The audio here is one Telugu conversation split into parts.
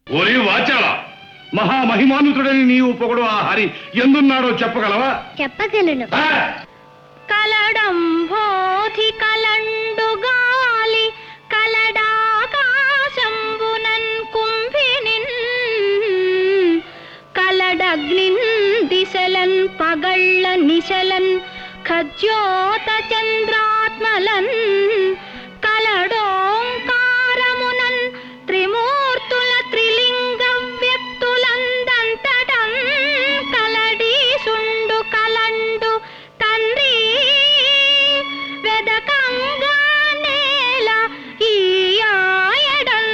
ఓరి వాచాల మహామహిమానుతుడని నీవు పొగడు ఆ హరి ఎందున్నాడో చెప్పగలవా? చెప్పగలను. కలడంబోధి కలండు గాలి కలడాకాశంబునన్ కుంభినిన్ కలడగ్నిన్ దిశలన్ పగళ్ళ నిశలన్ ఖజ్యోత చంద్రాత్మలన్ కలడోంకారమునన్ త్రిమూర్తుల త్రిలింగ వ్యక్తులందంతటం కలడీసుండు కలండు తండ్రి వెదకంగా నేల ఈయాయడం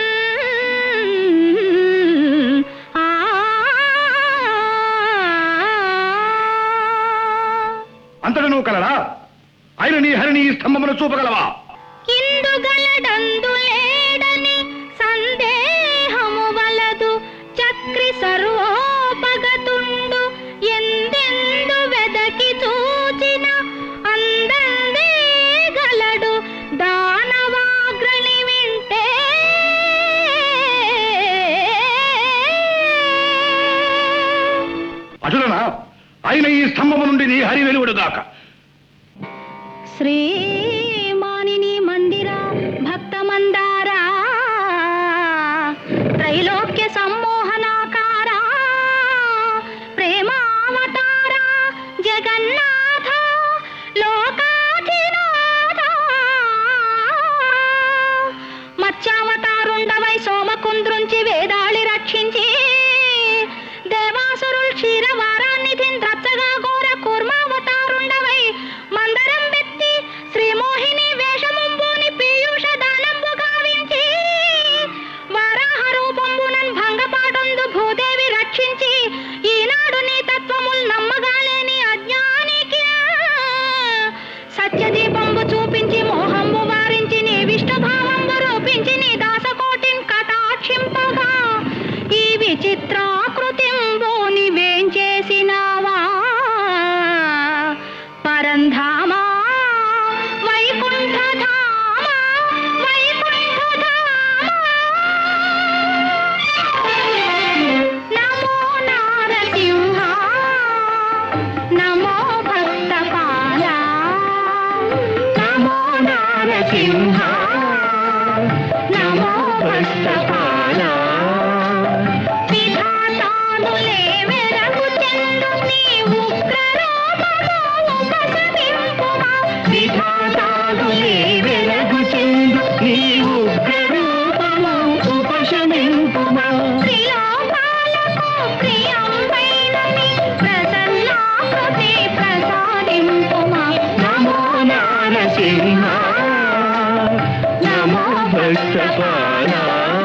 అంతటను కలడా? ఆయన నీ హరిని స్తంభమును చూపగలవా? ఇందుగలడందు లేడని సందేహము వలదు చక్రి సర్వోపగతుండు ఎందెందు వెదకి చూచిన అందందే గలడు దానవాగ్రణి వింటే అటులనా ఆయన ఈ స్తంభము నుండి నీ హరి వెలువడుగాక. శ్రీమానిని మందిర భక్త మందారా త్రైలోక్య సమ్మోహనాకార ప్రేమావతార జగన్నాథ లోకాధినాథ మత్స్యావతారుండవై సోమకుంద్రుంచి వేదాళి రక్షించి దేవాసురుల్ క్షీరవారాన్నిధిన్ ద్రచ్చగా ఘోర కూర్మావతారుండవై మందరం వెత్తి శ్రీమోహిని వేషముంబోని పీయూష దానంబు గావించి వారాహ రూపంబునన్ భంగపాటందు భూదేవి రక్షించి ఈనాడు నీ తత్వముల్ నమ్మగాలేని అజ్ఞానికి సత్యదీపంబు చూపించి మోహంబు వారించి నీ విష్ణుభావంబు రూపించి నీ దాసకోటిన్ కటాక్షింపగా ఈ విచిత్రాకృతింబోని వేంచేసినావా పరంధామా వైకుంఠధామా వైకుంఠధామా నమో నారసింహ నమో భక్తపాల నమో నారసింహ నమో భక్తపాల విధాతానులే వెరగు చెందు నీ ఉగ్రరూపము ఉపశమింపుమా విధాతానులే వెరగు చెందు నీ ఉగ్రరూపము ఉపశమింపుమా ప్రియోపాలకు ప్రియంపైన నీ ప్రసన్నాకృతి ప్రసాదింపుమా నమో నారసింహ నమో భక్తపాల